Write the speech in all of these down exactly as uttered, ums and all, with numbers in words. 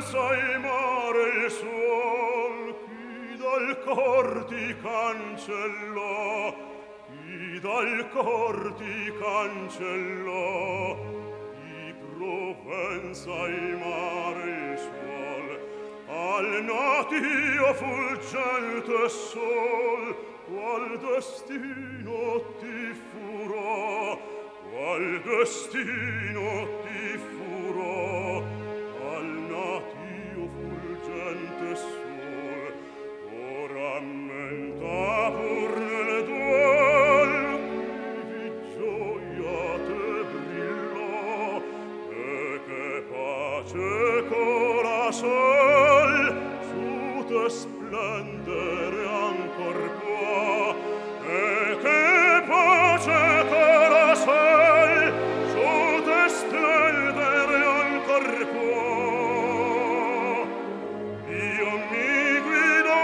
sai mare il suol, chi dal cor ti cancellò, chi dal cor ti cancellò, di Provenza il mare il suol, al natio fulgente sol, qual destino ti furò, qual destino ti furò, al natio fulgente sol, o rammenta pur nel duol, chi di gioia te brillò, e che pace cola sol, su te splendere ancor può, e che pace cola sol, su te splendere ancor può. Dio mi guidò,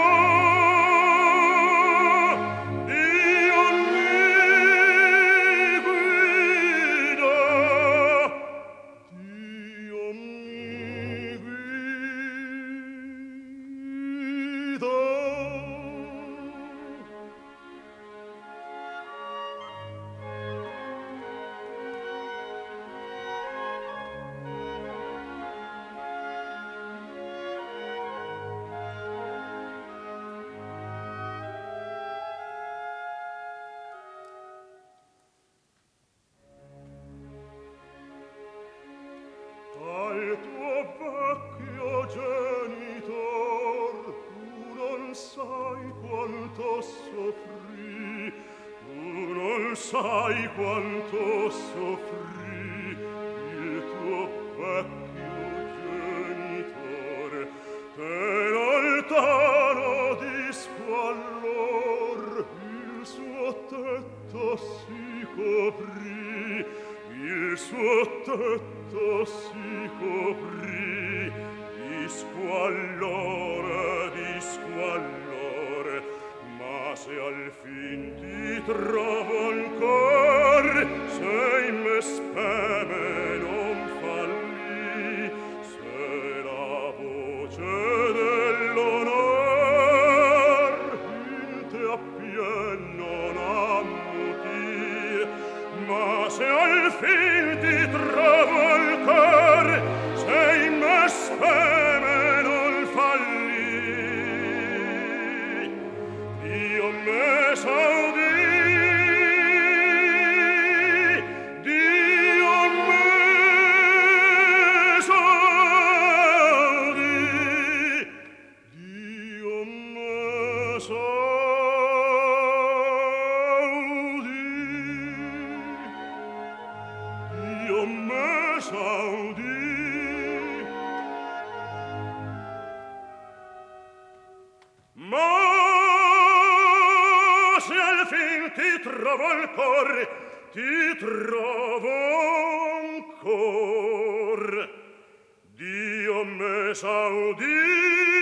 Dio mi guidò, Dio mi guidò. Al tuo vecchio genitor tu non sai quanto soffrì, tu non sai quanto soffrì il tuo vecchio genitor, te lontano di squallor il suo tetto si coprì, il suo tetto si coprì di squallore, di squallore, ma se al fin ti trovo ancor, se in me speme non falli, se la voce dell'onor in te appien non ammutir, ma se al fin ti trovo ancor, se in me speme non falli, Dio me s'audì, Dio me s'audì, Dio me s'audì, Dio me s'audì. Ma se al fin ti trovo al cor, ti trovo ancor, Dio me s'audì.